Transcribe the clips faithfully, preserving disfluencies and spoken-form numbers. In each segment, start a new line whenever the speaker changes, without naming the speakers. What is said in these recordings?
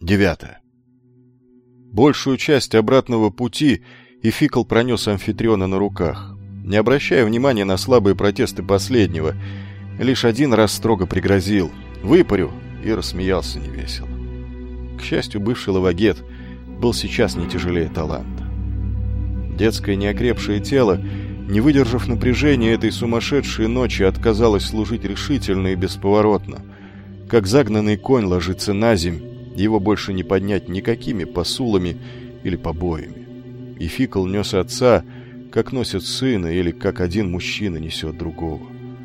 Девятое. Большую часть обратного пути Ификл пронес Амфитриона на руках, не обращая внимания на слабые протесты последнего. Лишь один раз строго пригрозил «Выпарю!» и рассмеялся невесело. К счастью, бывший лавагет был сейчас не тяжелее таланта. Детское неокрепшее тело, не выдержав напряжения этой сумасшедшей ночи, отказалось служить решительно и бесповоротно. Как загнанный конь ложится на земь, его больше не поднять никакими посулами или побоями. Ификл нес отца, как носит сына, или как один мужчина несет другого.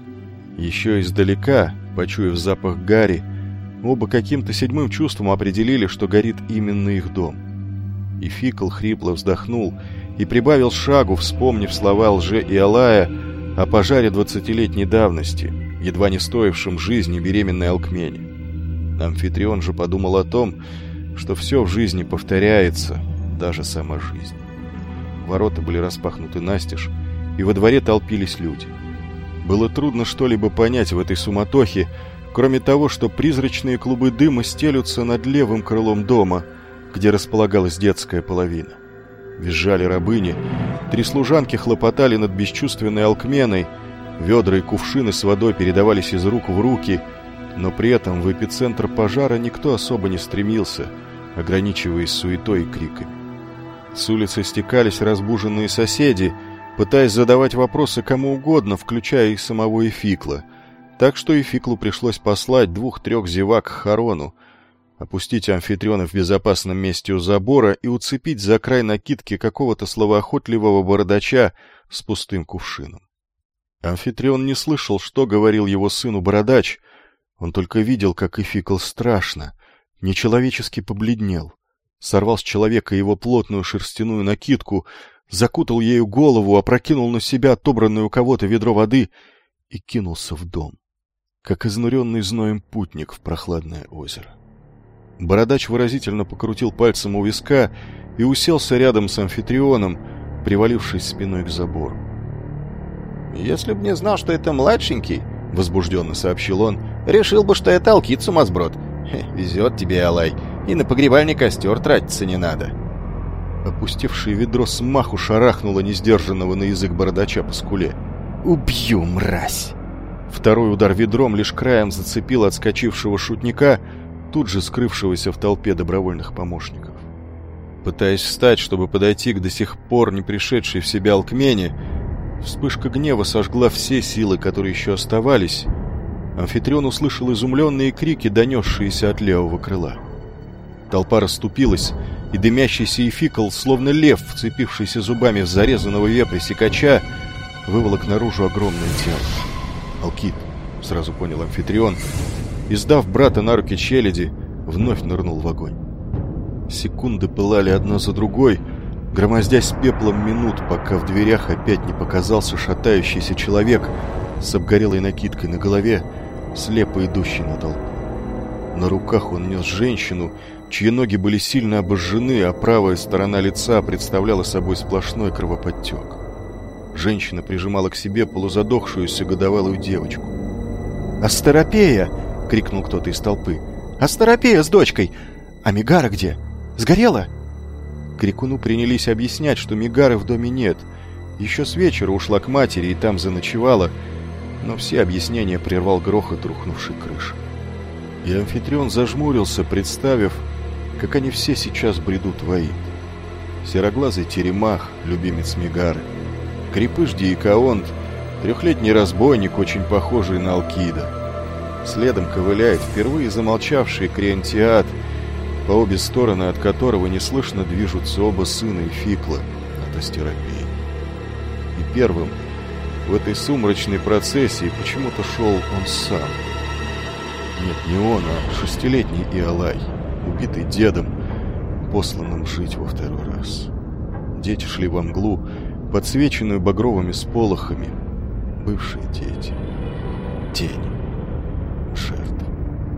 Еще издалека, почуяв запах гари, оба каким-то седьмым чувством определили, что горит именно их дом. Ификл хрипло вздохнул и прибавил шагу, вспомнив слова лже-Иолая о пожаре двадцатилетней давности, едва не стоившем жизни беременной Алкмене. Амфитрион же подумал о том, что все в жизни повторяется, даже сама жизнь. Ворота были распахнуты настежь, и во дворе толпились люди. Было трудно что-либо понять в этой суматохе, кроме того, что призрачные клубы дыма стелются над левым крылом дома, где располагалась детская половина. Визжали рабыни, три служанки хлопотали над бесчувственной Алкменой, ведра и кувшины с водой передавались из рук в руки, но при этом в эпицентр пожара никто особо не стремился, ограничиваясь суетой и криками. С улицы стекались разбуженные соседи, пытаясь задавать вопросы кому угодно, включая и самого Ификла, так что Ификлу пришлось послать двух-трех зевак к Харону, опустить Амфитриона в безопасном месте у забора и уцепить за край накидки какого-то словоохотливого бородача с пустым кувшином. Амфитрион не слышал, что говорил его сыну бородач. Он только видел, как Ификл страшно, нечеловечески побледнел, сорвал с человека его плотную шерстяную накидку, закутал ею голову, опрокинул на себя отобранное у кого-то ведро воды и кинулся в дом, как изнуренный зноем путник в прохладное озеро. Бородач выразительно покрутил пальцем у виска и уселся рядом с Амфитрионом, привалившись спиной к забору.
«Если б не знал, что это младшенький, — возбужденно сообщил он, — решил бы, что это Алкид-сумасброд. Везет тебе, Алай, и на погребальный костер тратиться не надо».
Опустившее ведро смаху шарахнуло несдержанного на язык бородача по скуле.
«Убью, мразь!»
Второй удар ведром лишь краем зацепил отскочившего шутника, тут же скрывшегося в толпе добровольных помощников. Пытаясь встать, чтобы подойти к до сих пор не пришедшей в себя Алкмене, вспышка гнева сожгла все силы, которые еще оставались. Амфитрион услышал изумленные крики, донесшиеся от левого крыла. Толпа расступилась, и дымящийся Ификл, словно лев, вцепившийся зубами в зарезанного вепря сикача, выволок наружу огромное тело. «Алкид», — сразу понял Амфитрион, и, сдав брата на руки челяди, вновь нырнул в огонь. Секунды пылали одна за другой, громоздясь пеплом минут, пока в дверях опять не показался шатающийся человек с обгорелой накидкой на голове, слепо идущий на толпу. На руках он нес женщину, чьи ноги были сильно обожжены, а правая сторона лица представляла собой сплошной кровоподтек. Женщина прижимала к себе полузадохшуюся годовалую девочку.
«Астеропея!» — крикнул кто-то из толпы. «Астеропея с дочкой! А Мегара где? Сгорела?»
Крикуну принялись объяснять, что Мегары в доме нет. Еще с вечера ушла к матери и там заночевала, но все объяснения прервал грохот рухнувшей крыши. И Амфитрион зажмурился, представив, как они все сейчас бредут в Аид. Сероглазый Теремах, любимец Мегары, крепыш Диикаонт, трехлетний разбойник, очень похожий на Алкида. Следом ковыляет впервые замолчавший Криантиад, по обе стороны от которого неслышно движутся оба сына Ификла от Астеропеи. И первым в этой сумрачной процессии почему-то шел он сам. Нет, не он, а шестилетний Иолай, убитый дедом, посланным жить во второй раз. Дети шли во мглу, подсвеченную багровыми сполохами. Бывшие дети. Тени. Жертвы.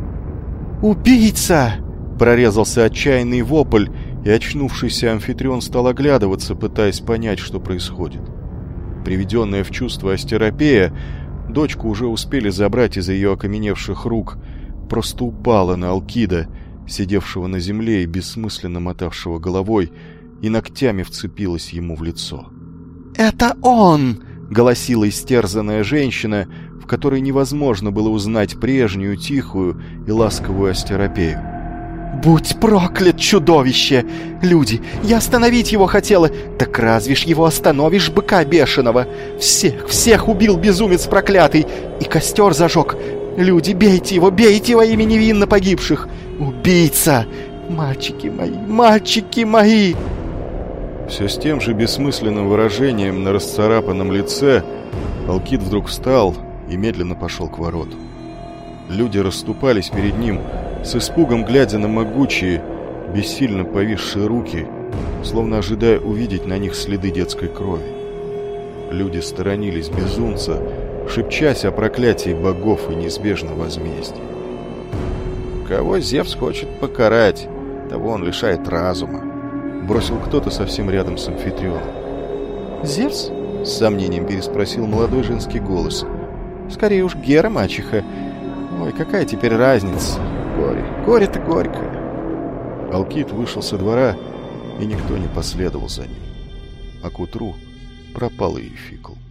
«Убийца!» — прорезался отчаянный вопль,
и очнувшийся Амфитрион стал оглядываться, пытаясь понять, что происходит. Приведенная в чувство Астеропея, дочку уже успели забрать из ее окаменевших рук, просто упала на Алкида, сидевшего на земле и бессмысленно мотавшего головой, и ногтями вцепилась ему в лицо.
«Это он!»
— голосила истерзанная женщина, в которой невозможно было узнать прежнюю тихую и ласковую Астеропею.
«Будь проклят, чудовище! Люди, я остановить его хотела! Так разве ж его остановишь, быка бешеного? Всех, всех убил безумец проклятый! И костер зажег! Люди, бейте его, бейте во имя невинно погибших! Убийца! Мальчики мои, мальчики мои!»
Все с тем же бессмысленным выражением на расцарапанном лице Алкид вдруг встал и медленно пошел к вороту. Люди расступались перед ним, с испугом глядя на могучие, бессильно повисшие руки, словно ожидая увидеть на них следы детской крови. Люди сторонились безумца, шепчась о проклятии богов и неизбежном возмездии.
«Кого Зевс хочет покарать, того он лишает разума»,
— бросил кто-то совсем рядом с Амфитрионом.
«Зевс?» — с сомнением переспросил молодой женский голос. «Скорее уж Гера, мачеха. Ой, какая теперь разница? Горе, горе-то горько».
Алкид вышел со двора, и никто не последовал за ним. А к утру пропал и Фикл.